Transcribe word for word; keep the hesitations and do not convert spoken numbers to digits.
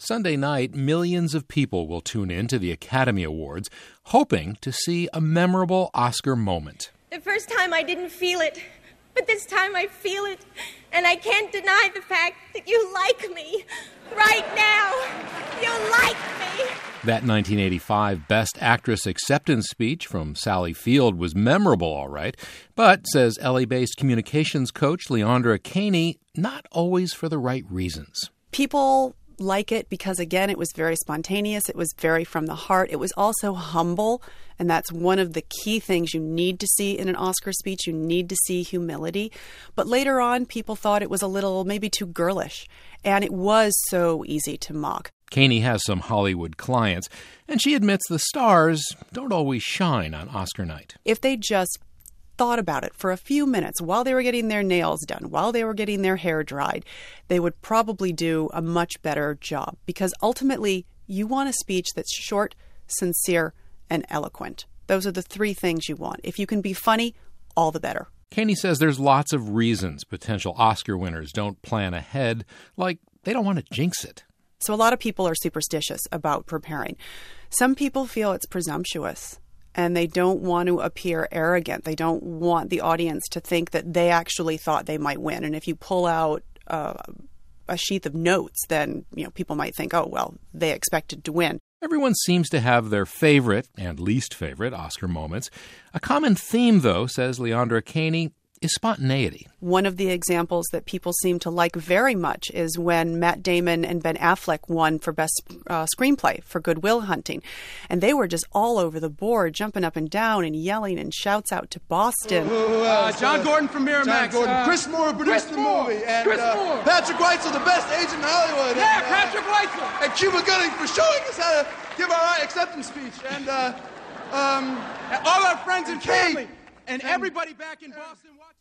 Sunday night, millions of people will tune in to the Academy Awards, hoping to see a memorable Oscar moment. The first time I didn't feel it, but this time I feel it, and I can't deny the fact that you like me. Right now, you like me. That nineteen eighty-five Best Actress acceptance speech from Sally Field was memorable, all right, but, says L A-based communications coach Leandra Caney, not always for the right reasons. People like it because, again, it was very spontaneous. It was very from the heart. It was also humble, and that's one of the key things you need to see in an Oscar speech. You need to see humility. But later on, people thought it was a little maybe too girlish, and it was so easy to mock. Caney has some Hollywood clients, and she admits the stars don't always shine on Oscar night. If they just thought about it for a few minutes while they were getting their nails done, while they were getting their hair dried, they would probably do a much better job. Because ultimately, you want a speech that's short, sincere, and eloquent. Those are the three things you want. If you can be funny, all the better. Caney says there's lots of reasons potential Oscar winners don't plan ahead, like they don't want to jinx it. So a lot of people are superstitious about preparing. Some people feel it's presumptuous, and they don't want to appear arrogant. They don't want the audience to think that they actually thought they might win. And if you pull out uh, a sheath of notes, then you know people might think, oh, well, they expected to win. Everyone seems to have their favorite and least favorite Oscar moments. A common theme, though, says Leandra Caney, is spontaneity. One of the examples that people seem to like very much is when Matt Damon and Ben Affleck won for Best uh, Screenplay for Good Will Hunting. And they were just all over the board, jumping up and down and yelling and shouts out to Boston. Uh, John Gordon from Miramax. John Gordon. Uh, Chris Moore produced Chris the Moore. movie. And Chris uh, Moore. Patrick Weitzel, the best agent in Hollywood. Yeah, and, uh, Patrick Weitzel. And Cuba Gooding for showing us how to give our acceptance speech. And uh, um, and all our friends and family. Kate. And everybody back in Boston watching.